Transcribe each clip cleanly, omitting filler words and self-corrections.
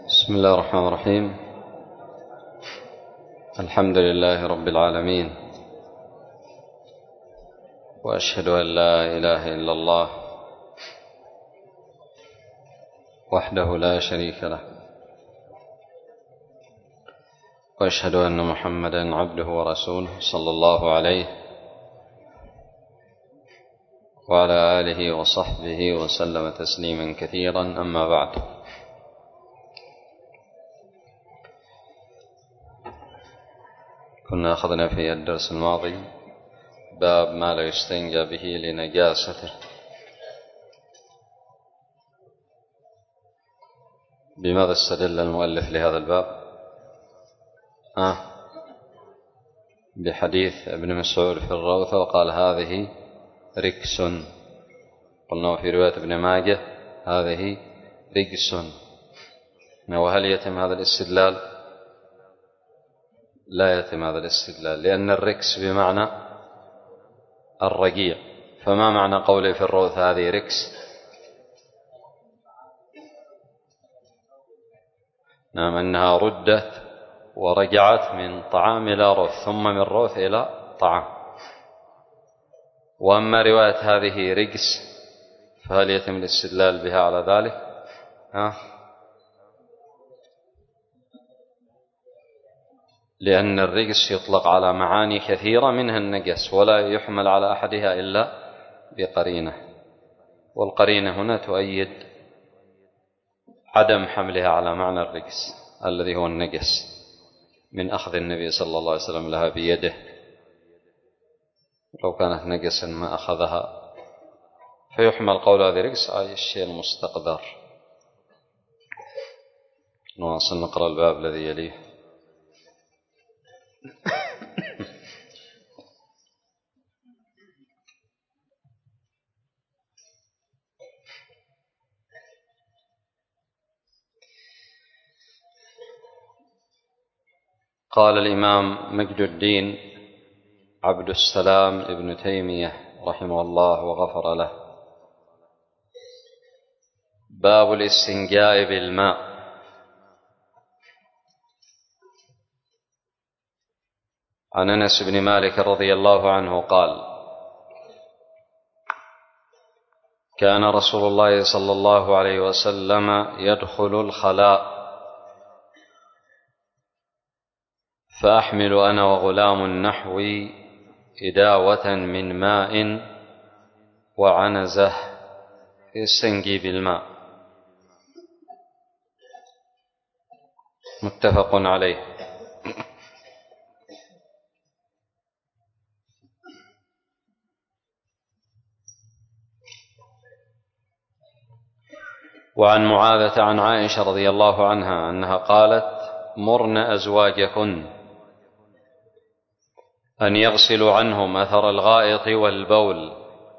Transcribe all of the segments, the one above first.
بسم الله الرحمن الرحيم. الحمد لله رب العالمين، وأشهد أن لا إله إلا الله وحده لا شريك له، وأشهد أن محمدا عبده ورسوله صلى الله عليه وعلى آله وصحبه وسلم تسليما كثيرا. أما بعد، كنا أخذنا في الدرس الماضي باب ما لا يستنجى به لنجاسته. بماذا استدل المؤلف لهذا الباب؟ بحديث ابن مسعود في الروثة، وقال هذه ركس. قلنا في رواية ابن ماجه هذه رجس. وهل يتم هذا الاستدلال؟ لا يتم هذا الاستدلال، لأن الركس بمعنى الرجيع. فما معنى قوله في الروث هذه ركس؟ نعم، أنها ردت ورجعت من طعام إلى روث، ثم من روث إلى طعام. وأما رواية هذه رجس فهل يتم الاستدلال بها على ذلك؟ لأن الرجس يطلق على معاني كثيرة منها النجس، ولا يحمل على أحدها إلا بقرينة، والقرينة هنا تؤيد عدم حملها على معنى الرجس الذي هو النجس، من أخذ النبي صلى الله عليه وسلم لها بيده. لو كانت نجسا ما أخذها، فيحمل قول هذه رجس أي الشيء المستقدر. نواصل نقرأ الباب الذي يليه. قال الإمام مجد الدين عبد السلام ابن تيمية رحمه الله وغفر له: باب الاستنجاء بالماء. عن أنس بن مالك رضي الله عنه قال: كان رسول الله صلى الله عليه وسلم يدخل الخلاء، فأحمل أنا وغلام نحوي إداوة من ماء وعنزة يستنجي بالماء. متفق عليه. وعن معاذة عن عائشة رضي الله عنها أنها قالت: مرن أزواجكن أن يغسلوا عنهم أثر الغائط والبول،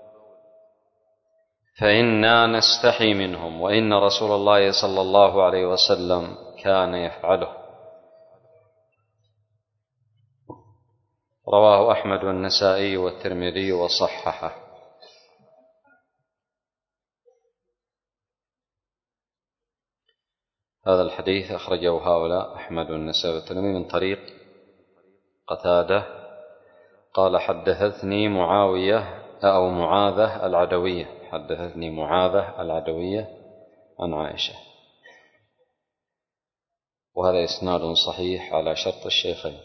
فإنا نستحي منهم، وإن رسول الله صلى الله عليه وسلم كان يفعله. رواه أحمد والنسائي والترمذي وصححه. هذا الحديث أخرجه هؤلاء أحمد والنسائي والترمذي من طريق قتادة قال: حدثتني معاذة العدوية، حدثتني معاذة العدوية عن عائشة. وهذا إسناد صحيح على شرط الشيخين.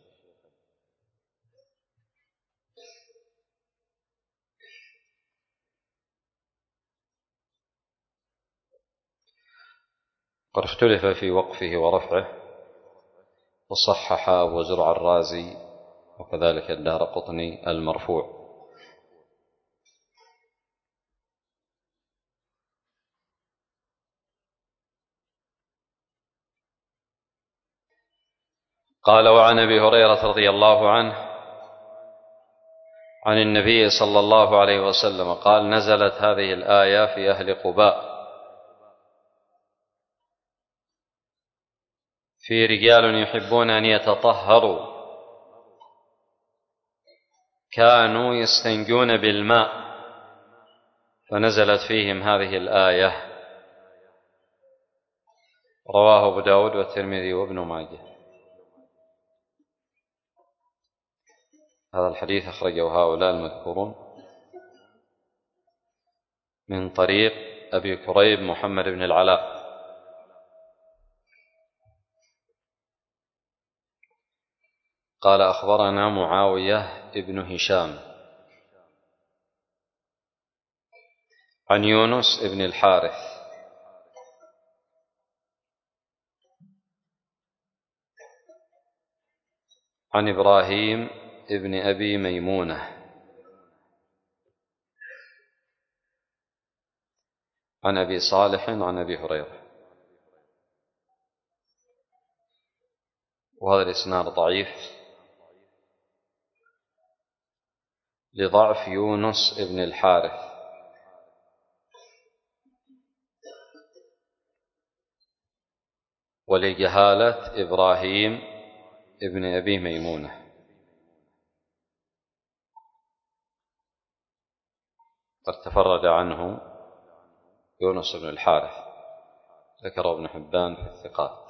قد اختلف في وقفه ورفعه، وصحح أبو زرع الرازي وكذلك الدارقطني المرفوع. قال: وعن أبي هريرة رضي الله عنه عن النبي صلى الله عليه وسلم قال: نزلت هذه الآية في أهل قباء: في رجال يحبون أن يتطهروا كانوا يستنجون بالماء، فنزلت فيهم هذه الآية. رواه أبو داود والترمذي وابن ماجه. هذا الحديث أخرجه هؤلاء المذكورون من طريق أبي كريب محمد بن العلاء قال أخبرنا معاوية بن هشام عن يونس بن الحارث عن إبراهيم ابن أبي ميمونة عن أبي صالح عن أبي هريرة. وهذا الإسناد ضعيف لضعف يونس ابن الحارث ولجهالة إبراهيم ابن أبي ميمونة. قد تفرد عنه يونس بن الحارث، ذكره ابن حبان في الثقات.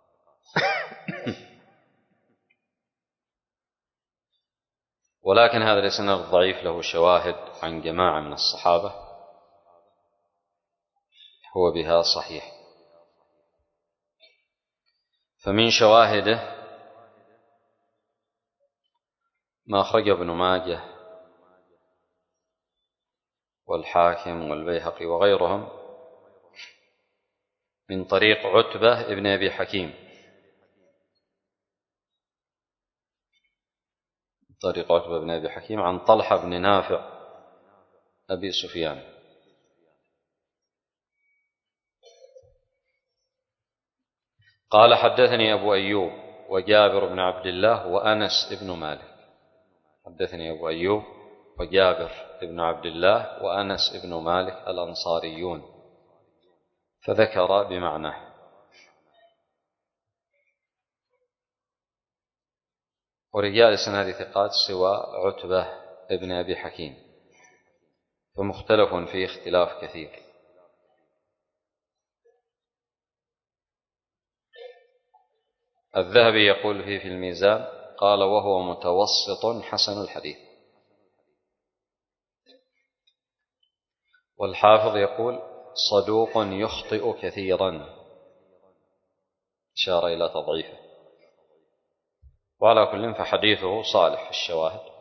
ولكن هذا الإسناد الضعيف له شواهد عن جماعة من الصحابة هو بها صحيح. فمن شواهده ما أخرجه ابن ماجه والحاكم والبيهقي وغيرهم من طريق عتبة ابن أبي حكيم، طريق عتبة بن أبي حكيم عن طلحة بن نافع أبي سفيان قال حدثني أبو أيوب وجابر بن عبد الله وأنس بن مالك. حدثني أبو أيوب وجابر بن عبد الله وأنس بن مالك الأنصاريون، فذكر بمعناه. ورجال الإسناد ثقات سوى عتبة ابن أبي حكيم، فمختلف فيه اختلاف كثير. الذهبي يقول فيه في الميزان قال وهو متوسط حسن الحديث. والحافظ يقول صدوق يخطئ كثيرا، إشارة إلى تضعيفه. وعلى كل فحديثه صالح في الشواهد.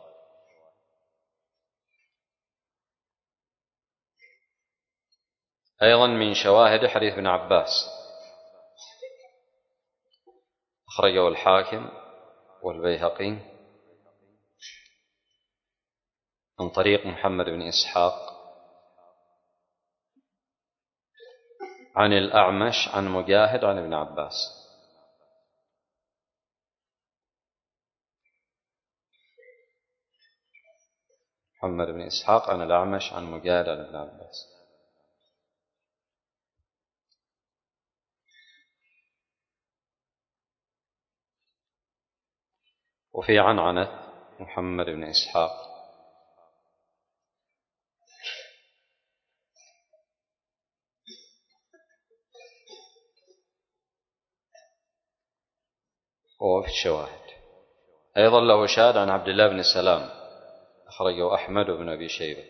أيضا من شواهد حديث ابن عباس أخرجه الحاكم والبيهقي من طريق محمد بن إسحاق عن الأعمش عن مجاهد عن ابن عباس. محمد بن إسحاق عن الأعمش عن مجاهد عن ابن عباس. وفي عنعنة محمد بن إسحاق وفي الشواهد. أيضا له شاهد عن عبد الله بن سلام أخرجه أحمد بن أبي شيبة،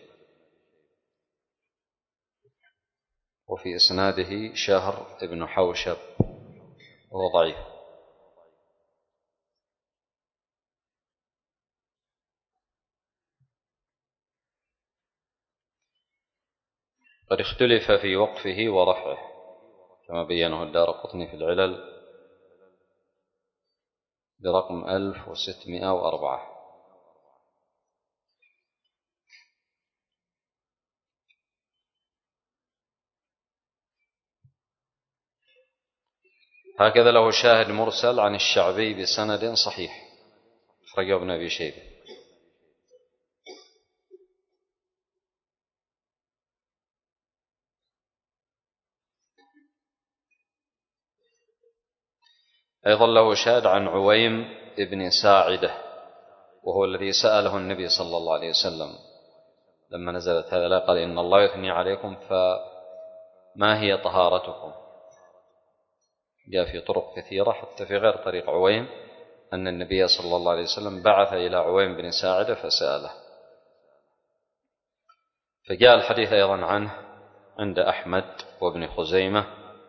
وفي إسناده شهر بن حوشب وهو ضعيف. قد اختلف في وقفه ورفعه كما بينه الدارقطني في العلل برقم 1604. هكذا له شاهد مرسل عن الشعبي بسند صحيح أخرجه ابن أبي شيبة. أيضا له شاهد عن عويم ابن ساعدة وهو الذي سأله النبي صلى الله عليه وسلم لما نزلت هذا قال إن الله يثني عليكم فما هي طهارتكم؟ جاء في طرق كثيرة حتى في غير طريق عويم أن النبي صلى الله عليه وسلم بعث إلى عويم بن ساعدة فسأله. فجاء الحديث أيضا عنه عند أحمد وابن خزيمة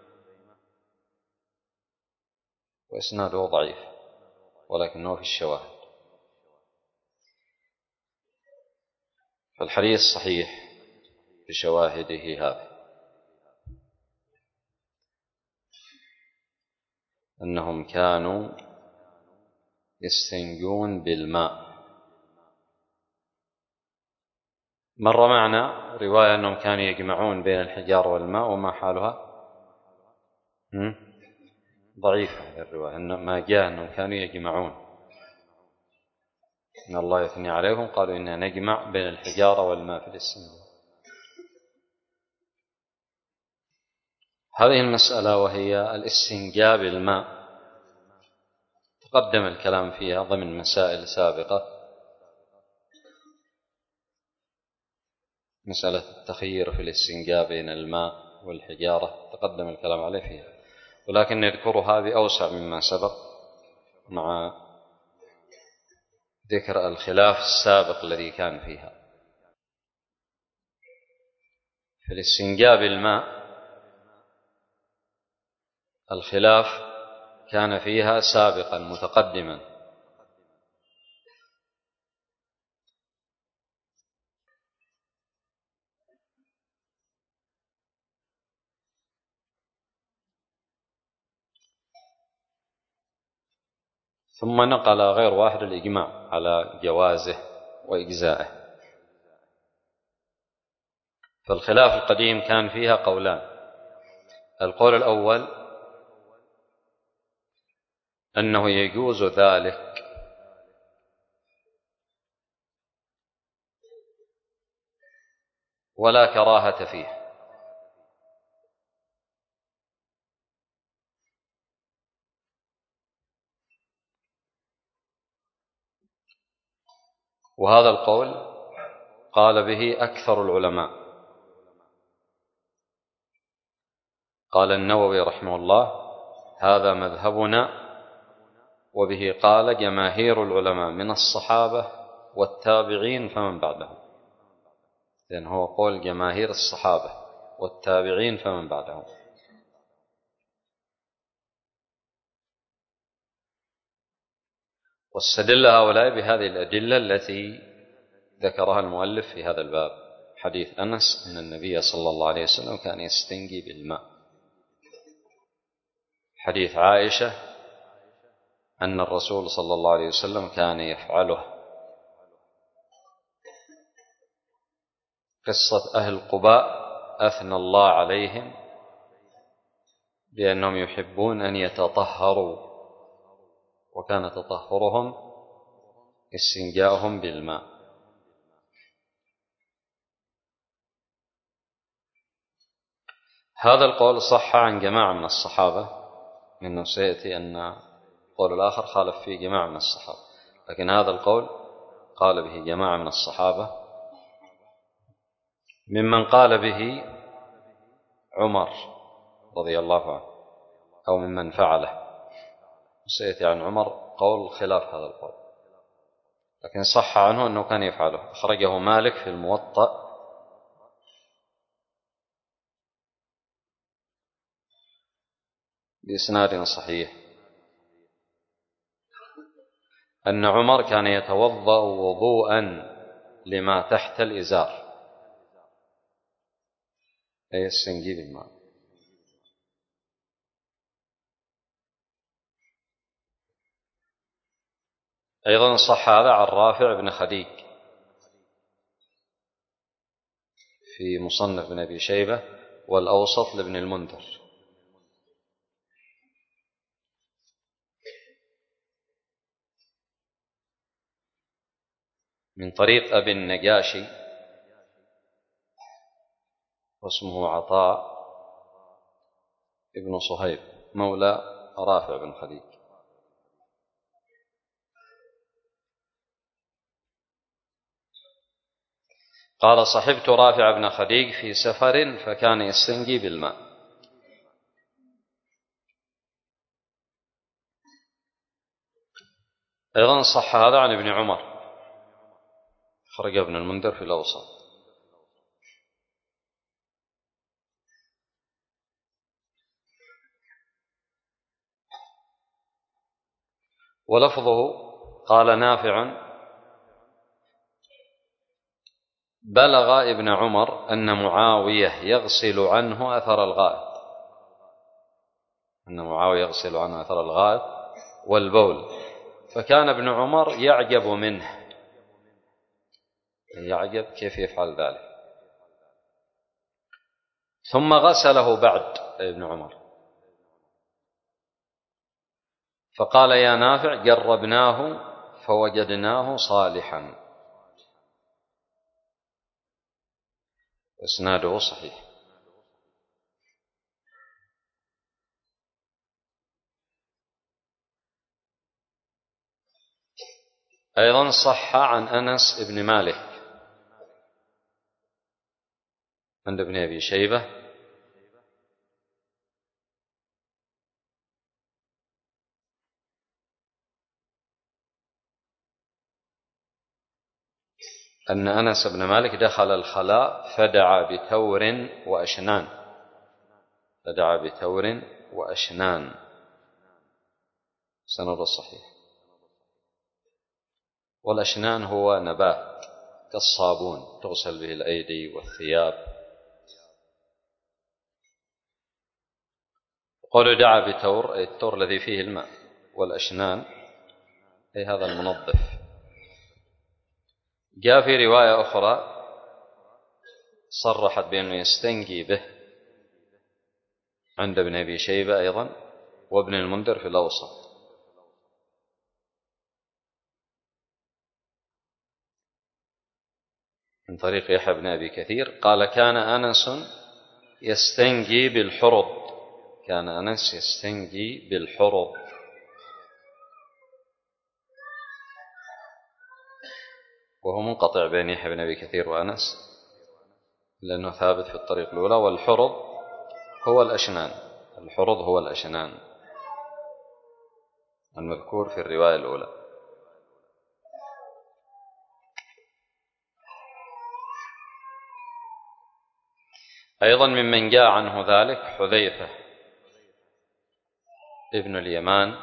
وإسناده ضعيف ولكنه في الشواهد. فالحديث صحيح بشواهده هذا، أنهم كانوا يستنجون بالماء. مر معنا رواية أنهم كانوا يجمعون بين الحجار والماء، وما حالها؟ ضعيفة هذه الرواية، ما جاء أنهم كانوا يجمعون. إن الله يثني عليكم قالوا إنا نجمع بين الحجارة والماء في الاستنجاء. هذه المسألة وهي الاستنجاء بالماء تقدم الكلام فيها ضمن مسائل سابقة، مسألة التخيير في الاستنجاء بين الماء والحجارة تقدم الكلام عليه فيها، ولكن نذكرها بأوسع مما سبق مع ذكر الخلاف السابق الذي كان فيها. في الاستنجاء بالماء الخلاف كان فيها سابقا متقدما، ثم نقل غير واحد الإجماع على جوازه وإجزائه. فالخلاف القديم كان فيها قولان: القول الأول أنه يجوز ذلك ولا كراهة فيه، وهذا القول قال به أكثر العلماء. قال النووي رحمه الله: هذا مذهبنا، وبه قال جماهير العلماء من الصحابة والتابعين فمن بعدهم. لأن هو قول جماهير الصحابة والتابعين فمن بعدهم. واستدل هؤلاء بهذه الأدلة التي ذكرها المؤلف في هذا الباب: حديث أنس أن النبي صلى الله عليه وسلم كان يستنجي بالماء، حديث عائشة أن الرسول صلى الله عليه وسلم كان يفعله، قصة أهل قباء أثنى الله عليهم بأنهم يحبون أن يتطهروا، وكان تطهرهم استنجاءهم بالماء. هذا القول صح عن جماعة من الصحابة، منه سيأتي أن القول الآخر خالف فيه جماعة من الصحابة، لكن هذا القول قال به جماعة من الصحابة. ممن قال به عمر رضي الله عنه، أو ممن فعله، سيأتي عن عمر قول خلاف هذا القول، لكن صح عنه أنه كان يفعله. أخرجه مالك في الموطأ بإسناد صحيح أن عمر كان يتوضأ وضوءا لما تحت الإزار، أي السنجي بالماء. أيضا صح هذا عن رافع بن خديج في مصنف بن أبي شيبة والأوسط لابن المنذر. من طريق أبي النجاشي واسمه عطاء ابن صهيب مولى رافع بن خديج. قال: صحبت رافع بن خديج في سفر فكان يستنجي بالماء. أيضا صح هذا عن ابن عمر، خرج ابن المنذر في الأوسط. ولفظه قال نافع: بلغ ابن عمر أن معاوية يغسل عنه أثر الغائط، أن معاوية يغسل عنه أثر الغائط والبول، فكان ابن عمر يعجب منه، يعجب كيف يفعل ذلك، ثم غسله بعد ابن عمر، فقال يا نافع: جربناه فوجدناه صالحا. إسناده صحيح. أيضا صح عن أنس بن مالك عند ابن أبي شيبة أن أنس بن مالك دخل الخلاء فدعا بتور وأشنان، فدعا بتور وأشنان، سند الصحيح. والأشنان هو نبات كالصابون تغسل به الأيدي والثياب. قالوا دعا بتور أي التور الذي فيه الماء، والأشنان أي هذا المنظف. جاء في رواية أخرى صرحت بأنه يستنجي به عند ابن أبي شيبة أيضا وابن المنذر في الأوسط. من طريق يحيى بن أبي كثير قال: كان أنس يستنجي بالحرض، كان أنس يستنجي بالحرض. وهو منقطع بين يحيى بن أبي كثير وأنس لأنه ثابت في الطريق الأولى. والحرض هو الأشنان، الحرض هو الأشنان المذكور في الرواية الأولى. أيضا ممن جاء عنه ذلك حذيفة ابن اليمان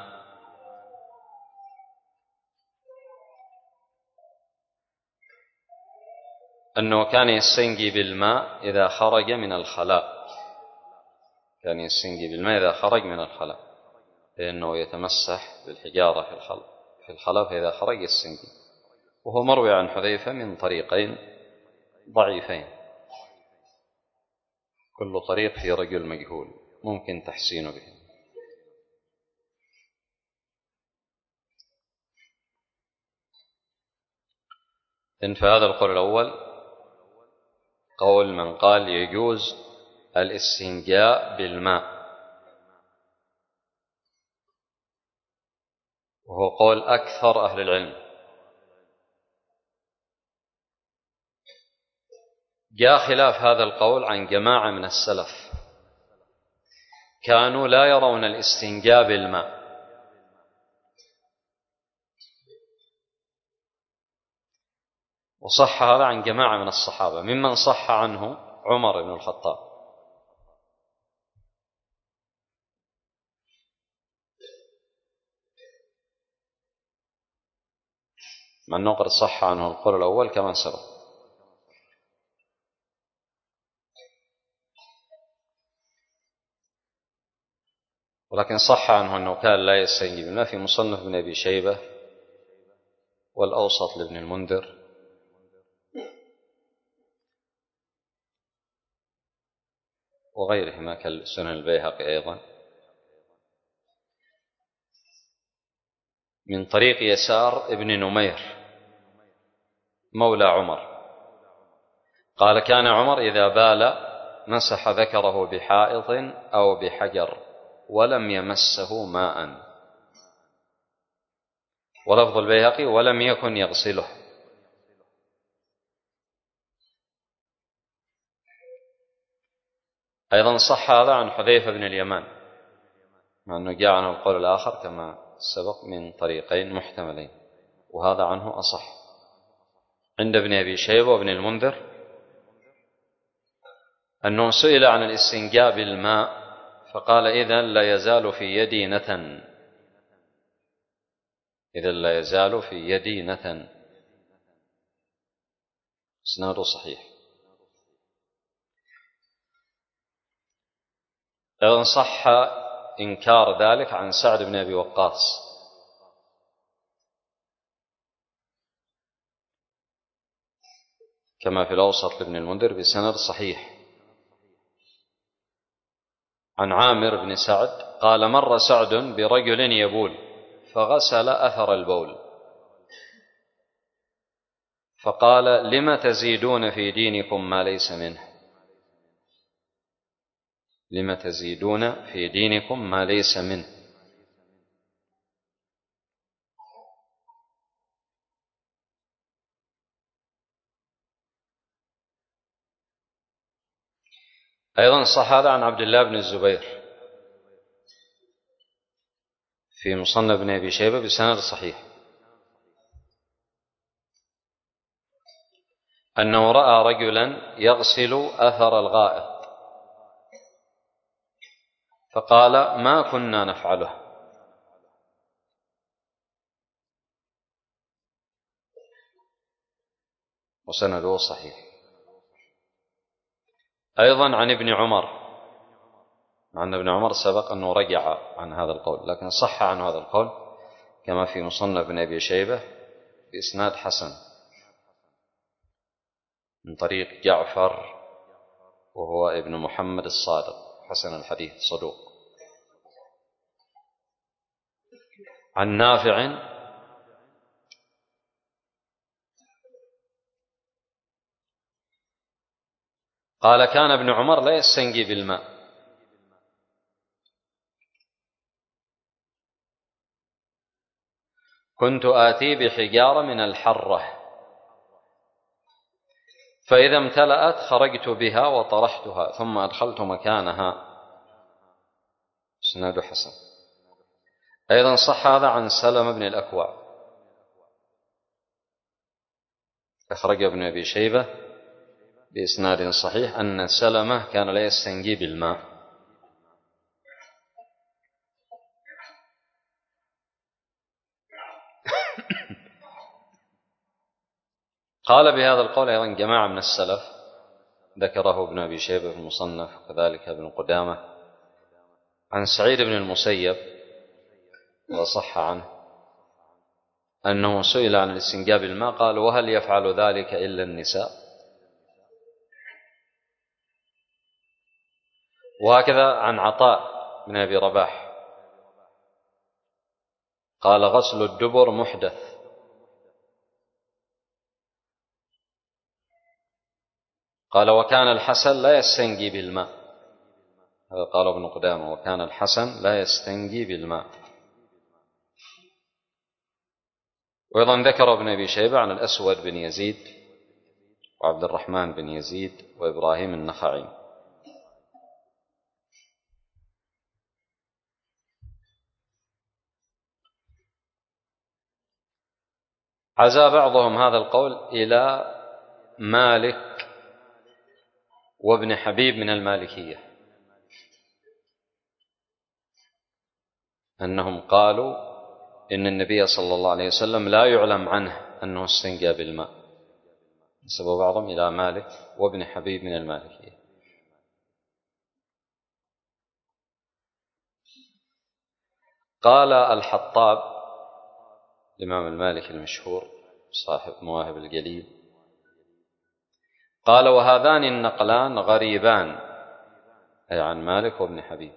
أنه كان يستنجي بالماء إذا خرج من الخلاء، كان يستنجي بالماء إذا خرج من الخلاء، لأنه يتمسح بالحجارة في الخلاء، فإذا خرج يستنجي. وهو مروي عن حذيفة من طريقين ضعيفين، كل طريق في رجل مجهول ممكن تحسين به. إن فهذا القول الأول قول من قال يجوز الاستنجاء بالماء، وهو قول أكثر أهل العلم. جاء خلاف هذا القول عن جماعة من السلف كانوا لا يرون الاستنجاء بالماء، وصح هذا عن جماعة من الصحابة، ممن صح عنه عمر بن الخطاب، مع أنه قد صح عنه القول الأول كما سبق. ولكن صح عنه أنه كان لا يستنجي بالماء في مصنف ابن أبي شيبة والأوسط لابن المنذر وغيرهما كالسنن البيهقي أيضا من طريق يسار ابن نمير مولى عمر قال: كان عمر إذا بال مسح ذكره بحائط أو بحجر ولم يمسه ماء. ولفظ البيهقي: ولم يكن يغسله. أيضا صح هذا عن حذيفة بن اليمان، مع أنه جاء عنه القول الآخر كما سبق من طريقين محتملين. وهذا عنه أصح. عند ابن أبي شيبة وابن المنذر أنه سئل عن الاستنجاء بالماء فقال إذن لا يزال في يدي نتن، إذن لا يزال في يدي نتن. إسناده صحيح. أيضا صح إنكار ذلك عن سعد بن أبي وقاص كما في الأوسط لابن المنذر بسند صحيح عن عامر بن سعد قال مر سعد برجل يبول فغسل أثر البول فقال لم تزيدون في دينكم ما ليس منه، لم تزيدون في دينكم ما ليس منه. أيضا صح هذا عن عبد الله بن الزبير في مصنف بن أبي شيبة بسند صحيح أنه رأى رجلا يغسل أثر الغائط فقال ما كنا نفعله، وسنده صحيح. أيضا عن ابن عمر، مع أن ابن عمر سبق أنه رجع عن هذا القول لكن صح عن هذا القول كما في مصنف بن أبي شيبة بإسناد حسن من طريق جعفر وهو ابن محمد الصادق حسن الحديث صدوق. عن نافع قال كان ابن عمر لا يستنجي بالماء كنت آتي بحجارة من الحرة فإذا امتلأت خرجت بها وطرحتها ثم أدخلت مكانها. إسناد حسن. أيضا صح هذا عن سلمة بن الأكوع أخرج ابن أبي شيبة بإسناد صحيح أن سلمة كان لا يستنجي بالماء. قال بهذا القول أيضا جماعة من السلف ذكره ابن أبي شيبة في المصنف وكذلك ابن قدامة عن سعيد بن المسيب وصح عنه أنه سئل عن الاستنجاء بالماء قال وهل يفعل ذلك إلا النساء؟ وهكذا عن عطاء بن أبي رباح قال غسل الدبر محدث. قال وكان الحسن لا يستنجي بالماء، هذا قال ابن قدامة وكان الحسن لا يستنجي بالماء. وأيضا ذكر ابن أبي شيبة عن الأسود بن يزيد وعبد الرحمن بن يزيد وإبراهيم النخعي. عزى بعضهم هذا القول إلى مالك وابن حبيب من المالكية أنهم قالوا إن النبي صلى الله عليه وسلم لا يعلم عنه أنه استنجى بالماء، نسبوا بعضهم إلى مالك وابن حبيب من المالكية. قال الحطاب الإمام المالكي المشهور صاحب مواهب الجليل قال وهذان النقلان غريبان أي عن مالك وابن حبيب،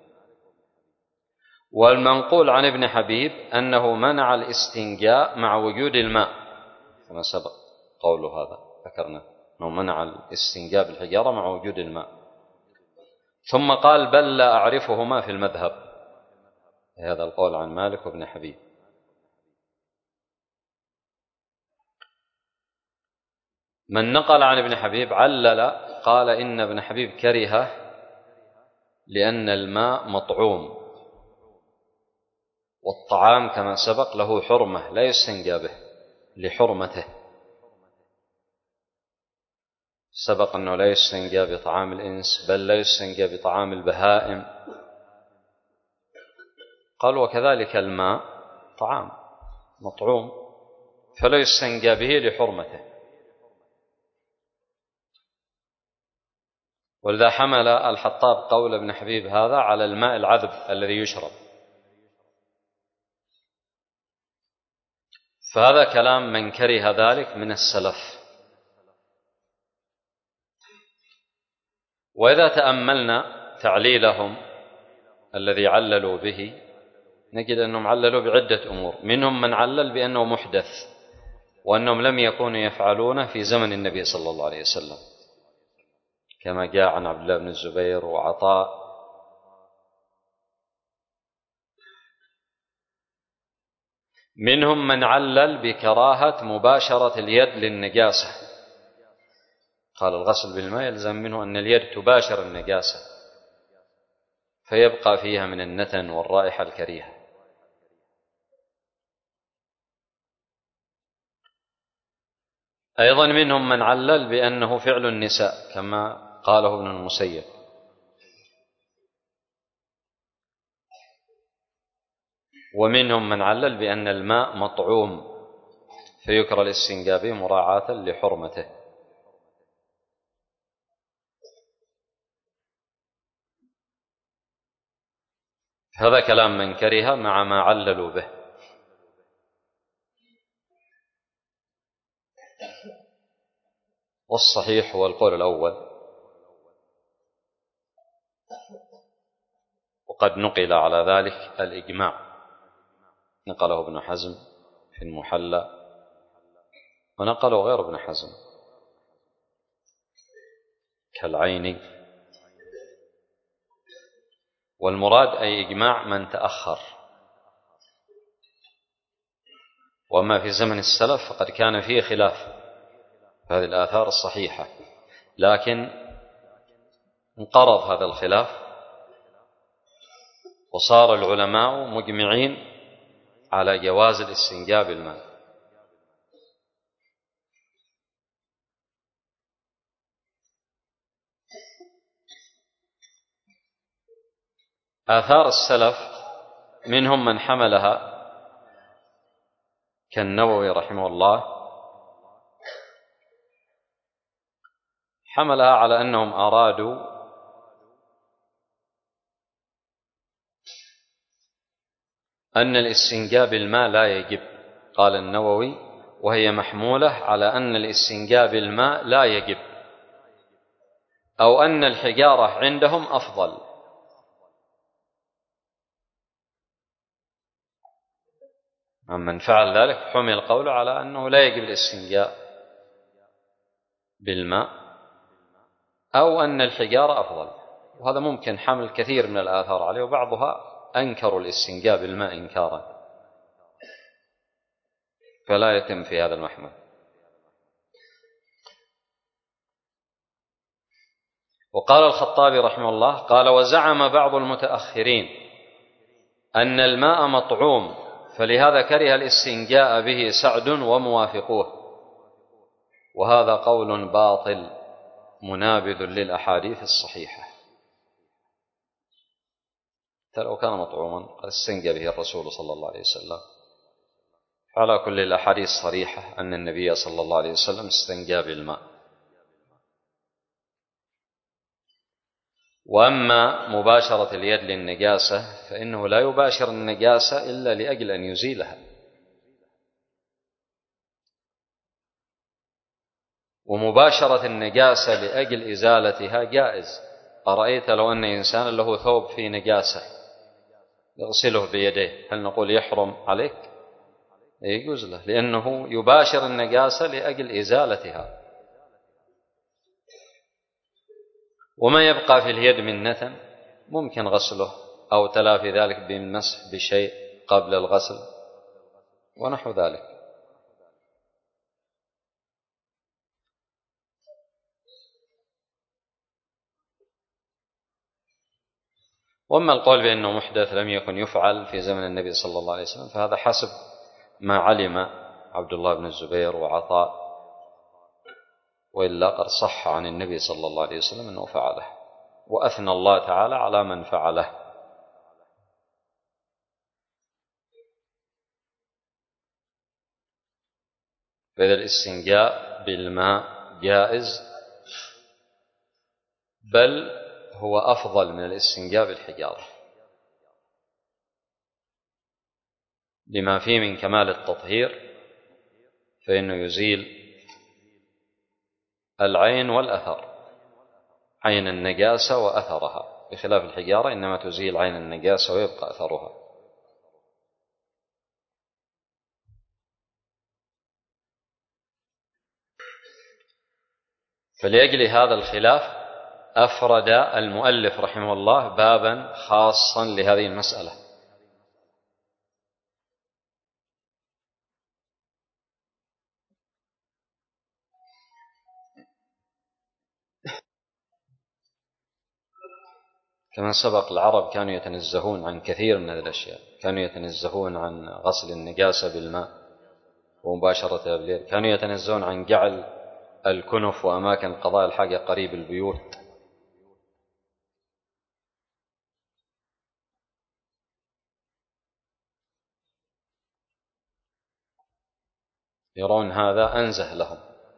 والمنقول عن ابن حبيب أنه منع الاستنجاء مع وجود الماء كما سبق قوله هذا ذكرنا أنه منع الاستنجاء بالحجارة مع وجود الماء، ثم قال بل لا أعرفهما في المذهب، هذا القول عن مالك وابن حبيب. من نقل عن ابن حبيب علل قال إن ابن حبيب كرهه لأن الماء مطعوم والطعام كما سبق له حرمة لا يستنجى به، لحرمته. سبق أنه لا يستنجى بطعام الإنس، بل لا يستنجى بطعام البهائم. قال وكذلك الماء طعام مطعوم فلا يستنجى به لحرمته. ولذا حمل الحطاب قول ابن حبيب هذا على الماء العذب الذي يشرب. فهذا كلام من كره ذلك من السلف. وإذا تأملنا تعليلهم الذي عللوا به نجد أنهم عللوا بعدة أمور. منهم من علل بأنه محدث وأنهم لم يكونوا يفعلونه في زمن النبي صلى الله عليه وسلم، كما جاء عن عبد الله بن الزبير وعطاء. منهم من علل بكراهة مباشرة اليد للنجاسة، قال الغسل بالماء يلزم منه أن اليد تباشر النجاسة فيبقى فيها من النتن والرائحة الكريهة. أيضا منهم من علل بأنه فعل النساء كما قاله ابن المسيب. ومنهم من علل بأن الماء مطعوم فيكره الاستنجاء به مراعاة لحرمته. هذا كلام من كره مع ما عللوا به. والصحيح هو القول الأول، وقد نقل على ذلك الإجماع، نقله ابن حزم في المحلى ونقله غير ابن حزم كالعيني. والمراد أي إجماع من تأخر. وأما في زمن السلف فقد كان فيه خلاف في هذه الآثار الصحيحة، لكن انقرض هذا الخلاف وصار العلماء مجمعين على جواز الاستنجاء بالماء. آثار السلف منهم من حملها كالنووي رحمه الله، حملها على أنهم أرادوا أن الاستنجاء بالماء لا يجب. قال النووي وهي محمولة على أن الاستنجاء بالماء لا يجب، أو أن الحجارة عندهم أفضل. من فعل ذلك حمل القول على أنه لا يجب الاستنجاء بالماء أو أن الحجارة أفضل. وهذا ممكن حمل كثير من الآثار عليه، وبعضها أنكروا الاستنجاء بالماء إنكارا، فلا يتم في هذا المحمل. وقال الخطابي رحمه الله قال وزعم بعض المتأخرين أن الماء مطعوم فلهذا كره الاستنجاء به سعد وموافقوه، وهذا قول باطل منابذ للأحاديث الصحيحة. لو كان مطعوما قد استنجى به الرسول صلى الله عليه وسلم. على كل الأحاديث صريحة أن النبي صلى الله عليه وسلم استنجى بالماء. وأما مباشرة اليد للنجاسة فإنه لا يباشر النجاسة إلا لأجل أن يزيلها. ومباشرة النجاسة لأجل إزالتها جائز. أرأيت لو أن إنسان له ثوب فيه نجاسة يغسله بيديه، هل نقول يحرم عليك؟ يجوز له، لأنه يباشر النجاسة لأجل إزالتها. وما يبقى في اليد من نتن ممكن غسله أو تلافي ذلك بالمسح بشيء قبل الغسل ونحو ذلك. وأما القول بأنه محدث لم يكن يفعل في زمن النبي صلى الله عليه وسلم فهذا حسب ما علم عبد الله بن الزبير وعطاء، وإلا قد صح عن النبي صلى الله عليه وسلم أنه فعله، وأثنى الله تعالى على من فعله. فإذا الاستنجاء بالماء جائز، بل هو أفضل من الاستنجاء بالحجارة، لما فيه من كمال التطهير، فإنه يزيل العين والأثر، عين النجاسة وأثرها، بخلاف الحجارة إنما تزيل عين النجاسة ويبقى أثرها. فلأجل هذا الخلاف أفرد المؤلف رحمه الله بابا خاصا لهذه المسألة. كما سبق، العرب كانوا يتنزهون عن كثير من هذه الأشياء، كانوا يتنزهون عن غسل النجاسة بالماء ومباشرة باليد، كانوا يتنزهون عن جعل الكنف وأماكن قضاء الحاجة قريب البيوت، يرون هذا أنزه لهم.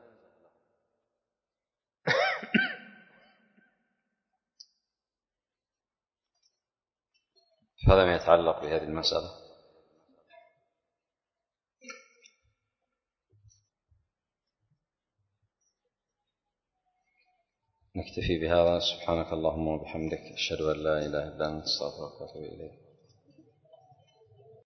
هذا ما يتعلق بهذه المسألة. نكتفي بهذا. سبحانك اللهم وبحمدك، أشهد أن لا إله إلا أنت، أستغفرك وأتوب إليك.